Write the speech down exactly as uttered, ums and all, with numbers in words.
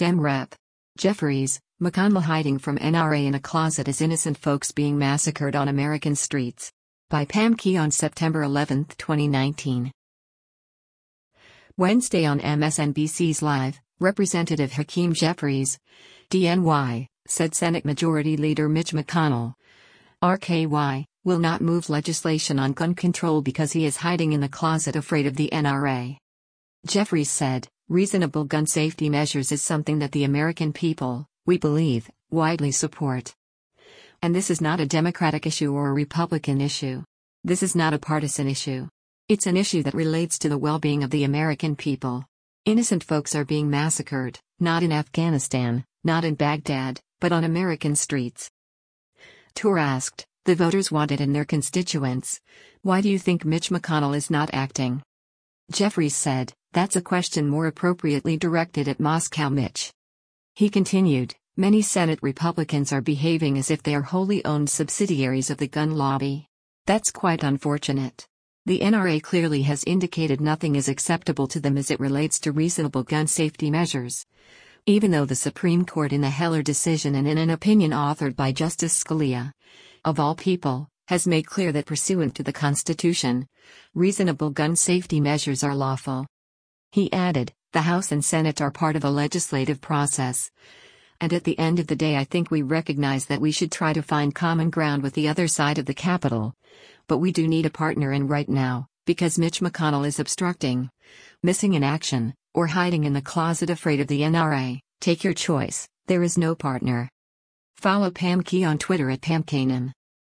Dem Rep. Jeffries, McConnell hiding from N R A in a closet as innocent folks being massacred on American streets. By Pam Key on September eleventh, twenty nineteen. Wednesday on M S N B C's Live, Representative Hakeem Jeffries, D N Y, said Senate Majority Leader Mitch McConnell, R K Y, will not move legislation on gun control because he is hiding in the closet afraid of the N R A. Jeffries said, reasonable gun safety measures is something that the American people, we believe, widely support. And this is not a Democratic issue or a Republican issue. This is not a partisan issue. It's an issue that relates to the well-being of the American people. Innocent folks are being massacred, not in Afghanistan, not in Baghdad, but on American streets. Tour asked, the voters want it in their constituents. Why do you think Mitch McConnell is not acting? Jeffries said, that's a question more appropriately directed at Moscow Mitch. He continued, many Senate Republicans are behaving as if they are wholly owned subsidiaries of the gun lobby. That's quite unfortunate. The N R A clearly has indicated nothing is acceptable to them as it relates to reasonable gun safety measures. Even though the Supreme Court in the Heller decision and in an opinion authored by Justice Scalia, of all people, has made clear that pursuant to the Constitution, reasonable gun safety measures are lawful. He added, the House and Senate are part of the legislative process. And at the end of the day I think we recognize that we should try to find common ground with the other side of the Capitol. But we do need a partner in right now, because Mitch McConnell is obstructing, missing in action, or hiding in the closet afraid of the N R A. Take your choice, there is no partner. Follow Pam Key on Twitter at Pam Kanan.